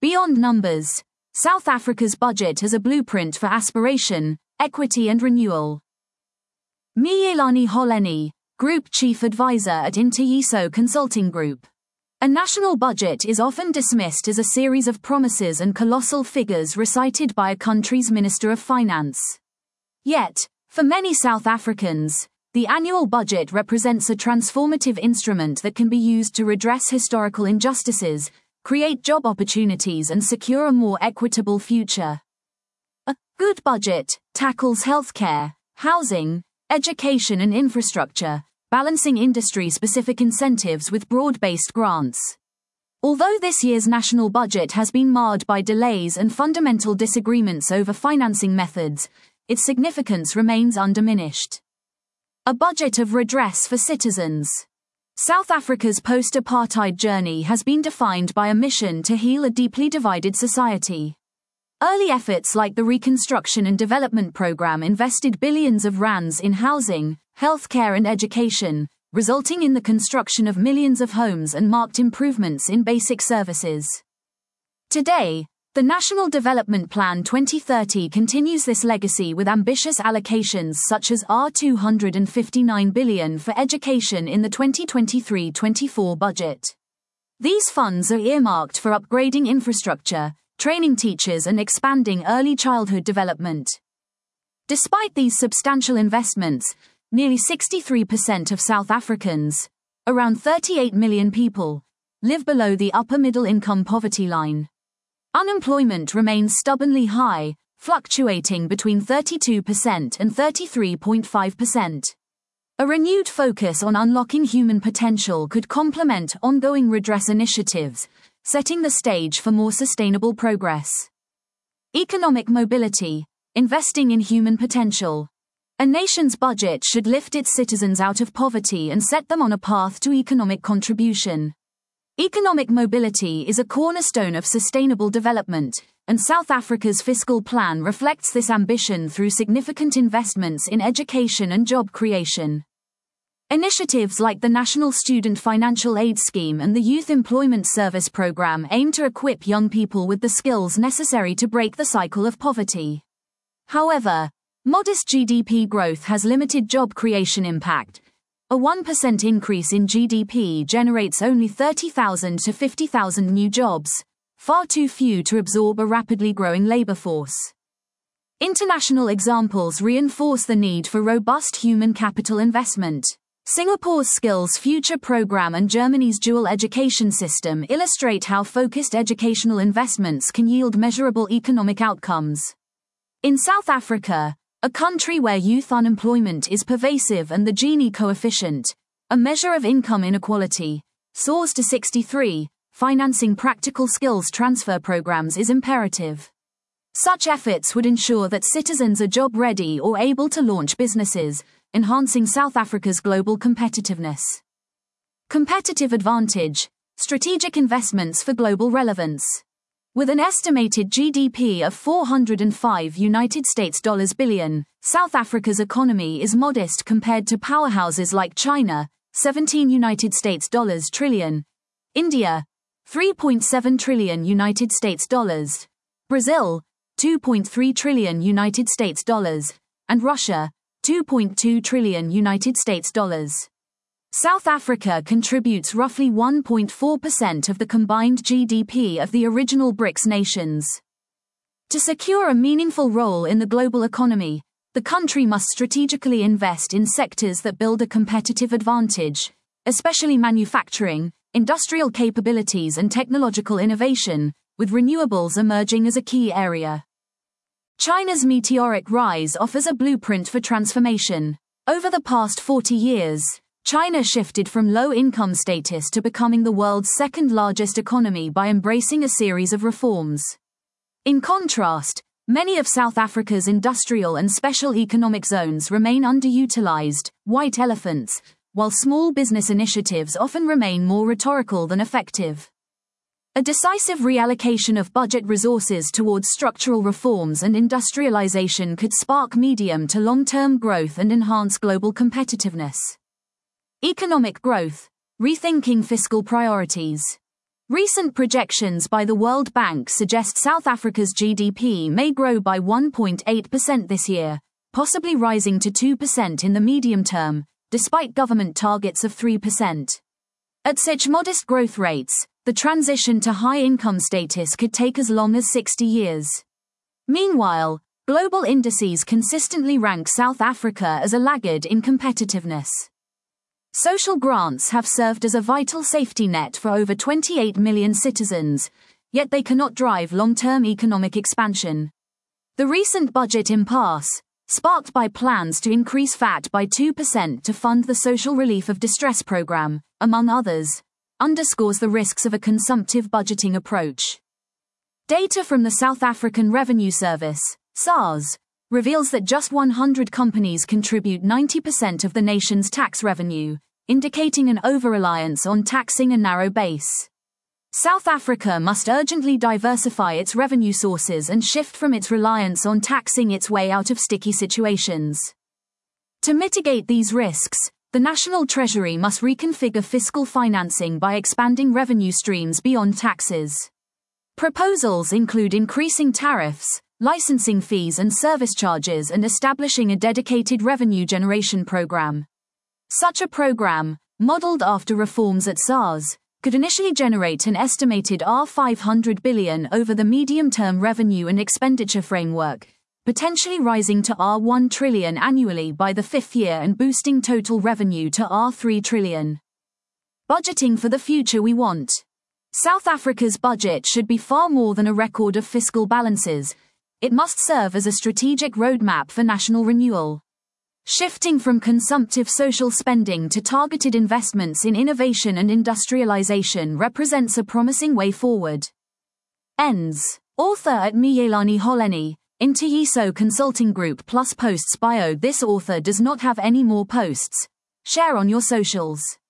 Beyond numbers, South Africa's budget is a blueprint for aspiration, equity and renewal. Myelani Holeni, Group Chief Advisor at Interyiso Consulting Group. A national budget is often dismissed as a series of promises and colossal figures recited by a country's Minister of Finance. Yet, for many South Africans, the annual budget represents a transformative instrument that can be used to redress historical injustices, create job opportunities and secure a more equitable future. A good budget tackles healthcare, housing, education and infrastructure, balancing industry-specific incentives with broad-based grants. Although this year's national budget has been marred by delays and fundamental disagreements over financing methods, its significance remains undiminished. A budget of redress for citizens. South Africa's post-apartheid journey has been defined by a mission to heal a deeply divided society. Early efforts like the Reconstruction and Development Programme invested billions of rands in housing, healthcare and education, resulting in the construction of millions of homes and marked improvements in basic services. Today, the National Development Plan 2030 continues this legacy with ambitious allocations such as R259 billion for education in the 2023-24 budget. These funds are earmarked for upgrading infrastructure, training teachers and expanding early childhood development. Despite these substantial investments, nearly 63% of South Africans, around 38 million people, live below the upper middle income poverty line. Unemployment remains stubbornly high, fluctuating between 32% and 33.5%. A renewed focus on unlocking human potential could complement ongoing redress initiatives, setting the stage for more sustainable progress. Economic mobility, investing in human potential. A nation's budget should lift its citizens out of poverty and set them on a path to economic contribution. Economic mobility is a cornerstone of sustainable development, and South Africa's fiscal plan reflects this ambition through significant investments in education and job creation. Initiatives like the National Student Financial Aid Scheme and the Youth Employment Service Program aim to equip young people with the skills necessary to break the cycle of poverty. However, modest GDP growth has limited job creation impact. A 1% increase in GDP generates only 30,000 to 50,000 new jobs, far too few to absorb a rapidly growing labor force. International examples reinforce the need for robust human capital investment. Singapore's Skills Future program and Germany's dual education system illustrate how focused educational investments can yield measurable economic outcomes. In South Africa, a country where youth unemployment is pervasive and the Gini coefficient, a measure of income inequality, soars to 63, financing practical skills transfer programs is imperative. Such efforts would ensure that citizens are job-ready or able to launch businesses, enhancing South Africa's global competitiveness. Competitive advantage, strategic investments for global relevance. With an estimated GDP of $405 billion, South Africa's economy is modest compared to powerhouses like China, $17 trillion, India, $3.7 trillion, Brazil, $2.3 trillion, and Russia, $2.2 trillion. South Africa contributes roughly 1.4% of the combined GDP of the original BRICS nations. To secure a meaningful role in the global economy, the country must strategically invest in sectors that build a competitive advantage, especially manufacturing, industrial capabilities and technological innovation, with renewables emerging as a key area. China's meteoric rise offers a blueprint for transformation. Over the past 40 years, China shifted from low-income status to becoming the world's second-largest economy by embracing a series of reforms. In contrast, many of South Africa's industrial and special economic zones remain underutilized, white elephants, while small business initiatives often remain more rhetorical than effective. A decisive reallocation of budget resources towards structural reforms and industrialization could spark medium to long-term growth and enhance global competitiveness. Economic growth, rethinking fiscal priorities. Recent projections by the World Bank suggest South Africa's GDP may grow by 1.8% this year, possibly rising to 2% in the medium term, despite government targets of 3%. At such modest growth rates, the transition to high-income status could take as long as 60 years. Meanwhile, global indices consistently rank South Africa as a laggard in competitiveness. Social grants have served as a vital safety net for over 28 million citizens, yet they cannot drive long-term economic expansion. The recent budget impasse, sparked by plans to increase VAT by 2% to fund the Social Relief of Distress program, among others, underscores the risks of a consumptive budgeting approach. Data from the South African Revenue Service, SARS, reveals that just 100 companies contribute 90% of the nation's tax revenue, indicating an over-reliance on taxing a narrow base. South Africa must urgently diversify its revenue sources and shift from its reliance on taxing its way out of sticky situations. To mitigate these risks, the National Treasury must reconfigure fiscal financing by expanding revenue streams beyond taxes. Proposals include increasing tariffs, licensing fees and service charges, and establishing a dedicated revenue generation program. Such a program, modeled after reforms at SARS, could initially generate an estimated R500 billion over the medium-term revenue and expenditure framework, potentially rising to R1 trillion annually by the fifth year and boosting total revenue to R3 trillion. Budgeting for the future we want. South Africa's budget should be far more than a record of fiscal balances. It must serve as a strategic roadmap for national renewal. Shifting from consumptive social spending to targeted investments in innovation and industrialization represents a promising way forward. Ends. Author at Myelani Holeni, Interyiso Consulting Group plus posts bio. This author does not have any more posts. Share on your socials.